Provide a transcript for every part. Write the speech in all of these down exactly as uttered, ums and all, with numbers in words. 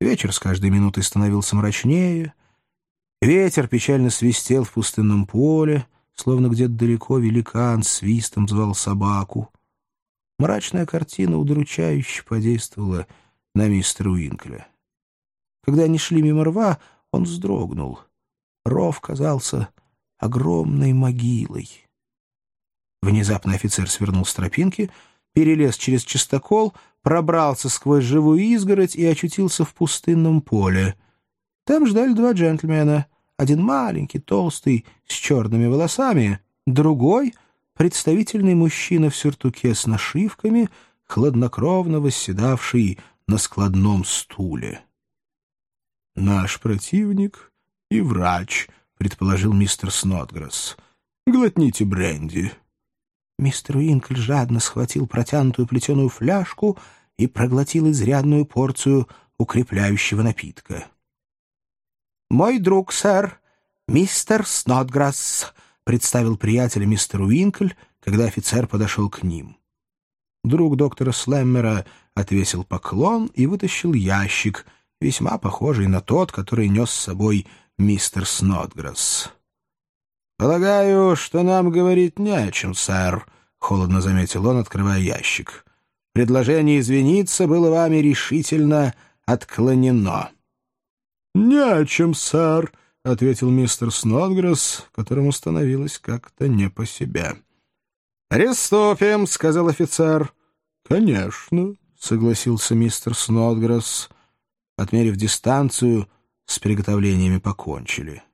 Вечер с каждой минутой становился мрачнее. Ветер печально свистел в пустынном поле, словно где-то далеко великан свистом звал собаку. Мрачная картина удручающе подействовала на мистера Уинкля. Когда они шли мимо рва, он вздрогнул. Ров казался огромной могилой. Внезапно офицер свернул с тропинки, перелез через частокол, пробрался сквозь живую изгородь и очутился в пустынном поле. Там ждали два джентльмена. Один маленький, толстый, с черными волосами, другой — представительный мужчина в сюртуке с нашивками, хладнокровно восседавший на складном стуле. «Наш противник и врач», — предположил мистер Снотграсс. «Глотните бренди». Мистер Уинкль жадно схватил протянутую плетеную фляжку и проглотил изрядную порцию укрепляющего напитка. «Мой друг, сэр, мистер Снотграсс», — представил приятеля мистер Уинкль, когда офицер подошел к ним. Друг доктора Слэммера отвесил поклон и вытащил ящик, весьма похожий на тот, который нес с собой мистер Снотграсс. «Полагаю, что нам говорить не о чем, сэр», — холодно заметил он, открывая ящик. «Предложение извиниться было вами решительно отклонено». «Не о чем, сэр», — ответил мистер Снотграсс, которому становилось как-то не по себе. «Приступим», — сказал офицер. «Конечно», — согласился мистер Снотграсс. Отмерив дистанцию, с приготовлениями покончили.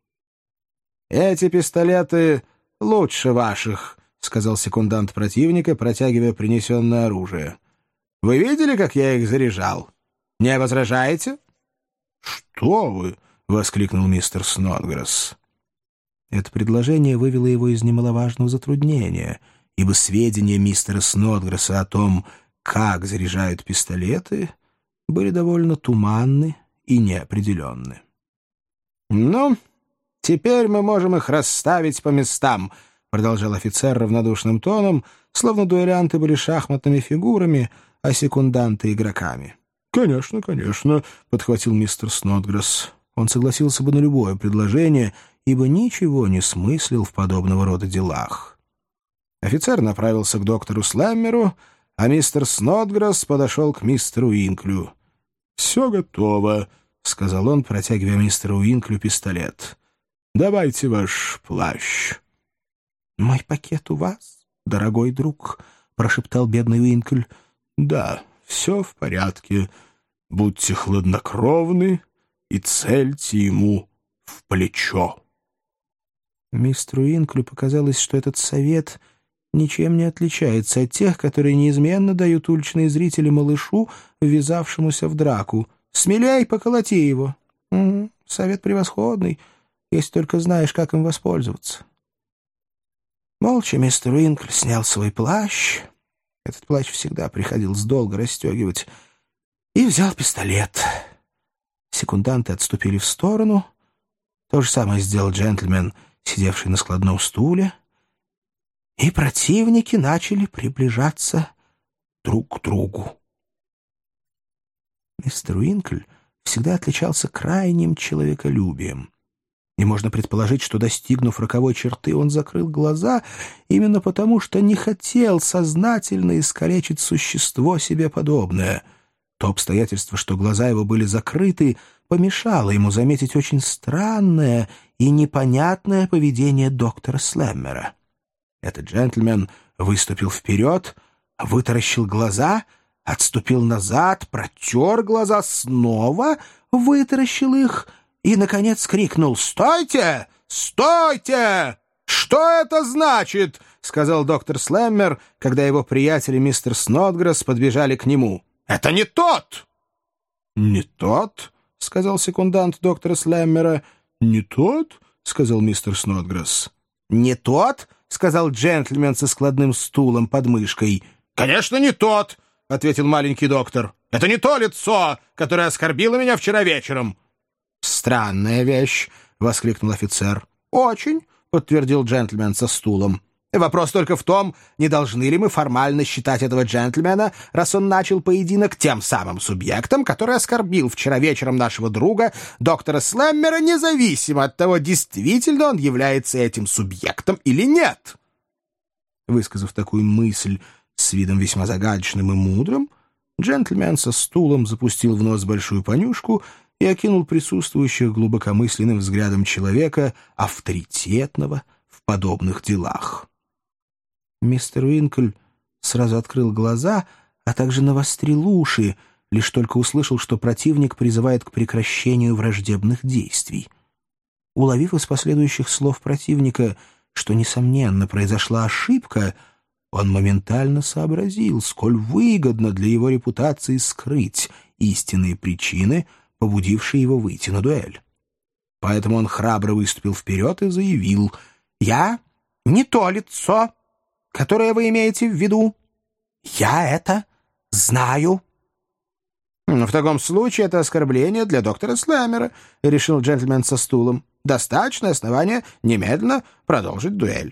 «Эти пистолеты лучше ваших», — сказал секундант противника, протягивая принесенное оружие. «Вы видели, как я их заряжал? Не возражаете?» «Что вы!» — воскликнул мистер Снотграсс. Это предложение вывело его из немаловажного затруднения, ибо сведения мистера Снотграсса о том, как заряжают пистолеты, были довольно туманны и неопределенны. «Ну, теперь мы можем их расставить по местам», — продолжал офицер равнодушным тоном, словно дуэлянты были шахматными фигурами, а секунданты — игроками. «Конечно, конечно», — подхватил мистер Снотграсс. Он согласился бы на любое предложение, ибо ничего не смыслил в подобного рода делах. Офицер направился к доктору Слэммеру, а мистер Снотграсс подошел к мистеру Уинклю. «Все готово», — сказал он, протягивая мистеру Уинклю пистолет. «Давайте ваш плащ». «Мой пакет у вас, дорогой друг», — прошептал бедный Уинкль. «Да, все в порядке. Будьте хладнокровны и цельте ему в плечо». Мистеру Уинклю показалось, что этот совет ничем не отличается от тех, которые неизменно дают уличные зрители малышу, ввязавшемуся в драку. «Смелей, поколоти его». Угу, совет превосходный, если только знаешь, как им воспользоваться. Молча мистер Уинкль снял свой плащ. Этот плащ всегда приходилось долго расстегивать. И взял пистолет. Секунданты отступили в сторону. То же самое сделал джентльмен, сидевший на складном стуле. И противники начали приближаться друг к другу. Мистер Уинкль всегда отличался крайним человеколюбием. И можно предположить, что, достигнув роковой черты, он закрыл глаза именно потому, что не хотел сознательно искалечить существо себе подобное. То обстоятельство, что глаза его были закрыты, помешало ему заметить очень странное и непонятное поведение доктора Слэммера. Этот джентльмен выступил вперед, вытаращил глаза, отступил назад, протер глаза, снова вытаращил их и, наконец, крикнул: «Стойте! Стойте! Что это значит?» — сказал доктор Слэммер, когда его приятели мистер Снотграсс подбежали к нему. «Это не тот!» «Не тот?» — сказал секундант доктора Слэммера. «Не тот?» — сказал мистер Снотграсс. «Не тот?» — сказал джентльмен со складным стулом под мышкой. «Конечно, не тот!» — ответил маленький доктор. «Это не то лицо, которое оскорбило меня вчера вечером». «Странная вещь!» — воскликнул офицер. «Очень!» — подтвердил джентльмен со стулом. Вопрос только в том, не должны ли мы формально считать этого джентльмена, раз он начал поединок, тем самым субъектом, который оскорбил вчера вечером нашего друга, доктора Слэммера, независимо от того, действительно он является этим субъектом или нет. Высказав такую мысль с видом весьма загадочным и мудрым, джентльмен со стулом запустил в нос большую понюшку и окинул присутствующих глубокомысленным взглядом человека, авторитетного в подобных делах. Мистер Уинкль сразу открыл глаза, а также навострил уши, лишь только услышал, что противник призывает к прекращению враждебных действий. Уловив из последующих слов противника, что, несомненно, произошла ошибка, он моментально сообразил, сколь выгодно для его репутации скрыть истинные причины, побудившие его выйти на дуэль. Поэтому он храбро выступил вперед и заявил: «Я не то лицо, которое вы имеете в виду. Я это знаю». «В таком случае это оскорбление для доктора Слэммера», — решил джентльмен со стулом. «Достаточное основание немедленно продолжить дуэль».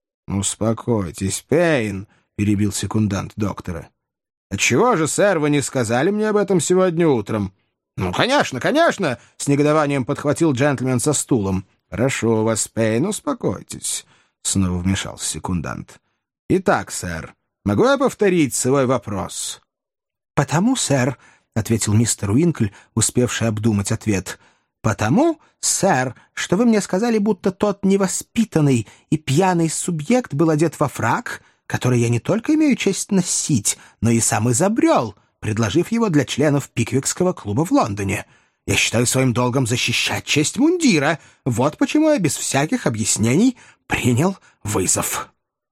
«Успокойтесь, Пейн», — перебил секундант доктора. «Отчего же, сэр, вы не сказали мне об этом сегодня утром?» «Ну, конечно, конечно», — с негодованием подхватил джентльмен со стулом. «Прошу вас, Пейн, успокойтесь», — снова вмешался секундант. «Итак, сэр, могу я повторить свой вопрос?» «Потому, сэр», — ответил мистер Уинкль, успевший обдумать ответ, «потому, сэр, что вы мне сказали, будто тот невоспитанный и пьяный субъект был одет во фрак, который я не только имею честь носить, но и сам изобрел, предложив его для членов Пиквикского клуба в Лондоне. Я считаю своим долгом защищать честь мундира. Вот почему я без всяких объяснений принял вызов».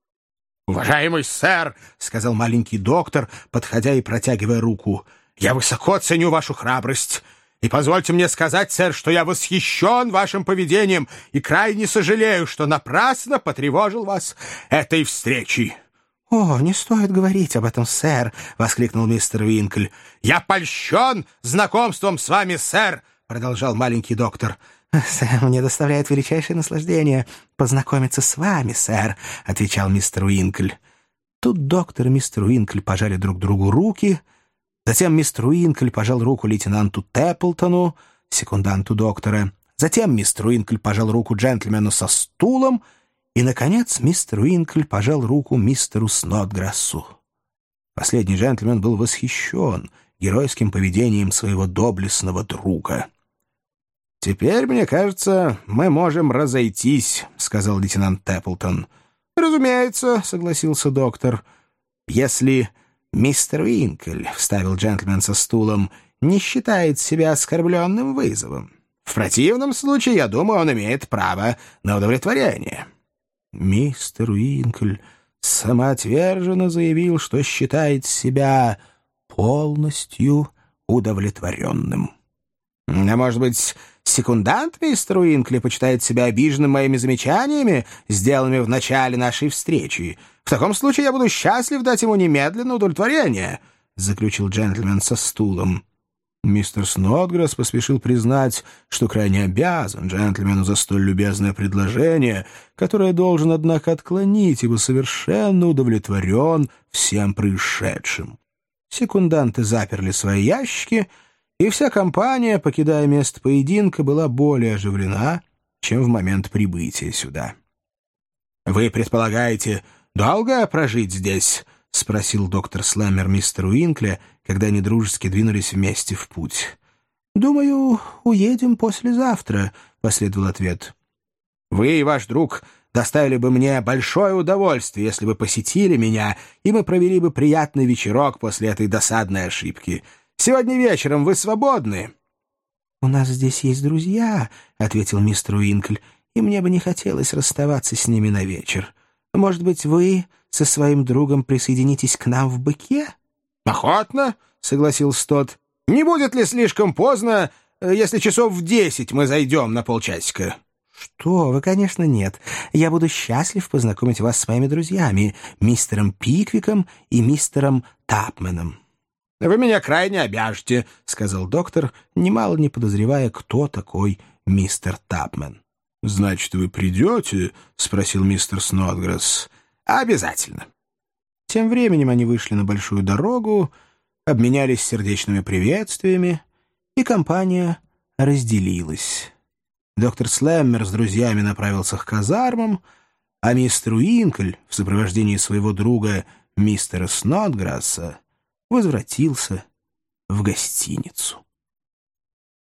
«Уважаемый сэр», — сказал маленький доктор, подходя и протягивая руку, — «я высоко ценю вашу храбрость. И позвольте мне сказать, сэр, что я восхищен вашим поведением и крайне сожалею, что напрасно потревожил вас этой встречей». «О, не стоит говорить об этом, сэр», — воскликнул мистер Уинкль. «Я польщен знакомством с вами, сэр», — продолжал маленький доктор. «Сэр, мне доставляет величайшее наслаждение познакомиться с вами, сэр», — отвечал мистер Уинкль. Тут доктор и мистер Уинкль пожали друг другу руки. Затем мистер Уинкль пожал руку лейтенанту Тэпплтону, секунданту доктора. Затем мистер Уинкль пожал руку джентльмену со стулом. И, наконец, мистер Уинкль пожал руку мистеру Снодграссу. Последний джентльмен был восхищен геройским поведением своего доблестного друга. «Теперь, мне кажется, мы можем разойтись», — сказал лейтенант Тэпплтон. «Разумеется», — согласился доктор. «Если мистер Уинкль, — вставил джентльмен со стулом, — не считает себя оскорбленным вызовом. В противном случае, я думаю, он имеет право на удовлетворение». Мистер Уинкль самоотверженно заявил, что считает себя полностью удовлетворенным. «А может быть, секундант мистер Уинкли почитает себя обиженным моими замечаниями, сделанными в начале нашей встречи? В таком случае я буду счастлив дать ему немедленное удовлетворение», — заключил джентльмен со стулом. Мистер Снодграсс поспешил признать, что крайне обязан джентльмену за столь любезное предложение, которое должен, однако, отклонить, ибо совершенно удовлетворен всем происшедшим. Секунданты заперли свои ящики, и вся компания, покидая место поединка, была более оживлена, чем в момент прибытия сюда. «Вы предполагаете долго прожить здесь?» — спросил доктор Слэммер мистер Уинкля, когда они дружески двинулись вместе в путь. «Думаю, уедем послезавтра», — последовал ответ. «Вы и ваш друг доставили бы мне большое удовольствие, если бы посетили меня, и мы провели бы приятный вечерок после этой досадной ошибки. Сегодня вечером вы свободны?» «У нас здесь есть друзья», — ответил мистер Уинкль, «и мне бы не хотелось расставаться с ними на вечер. Может быть, вы со своим другом присоединитесь к нам в быке?» «Охотно», — согласился тот. «Не будет ли слишком поздно, если часов в десять мы зайдем на полчасика?» «Что вы, конечно, нет. Я буду счастлив познакомить вас с моими друзьями, мистером Пиквиком и мистером Тапменом». «Вы меня крайне обяжете», — сказал доктор, немало не подозревая, кто такой мистер Тапмен. «Значит, вы придете?» — спросил мистер Снодграсс. Обязательно. Тем временем они вышли на большую дорогу, обменялись сердечными приветствиями, и компания разделилась. Доктор Слэммер с друзьями направился к казармам, а мистер Уинкль в сопровождении своего друга мистера Снодграсса возвратился в гостиницу.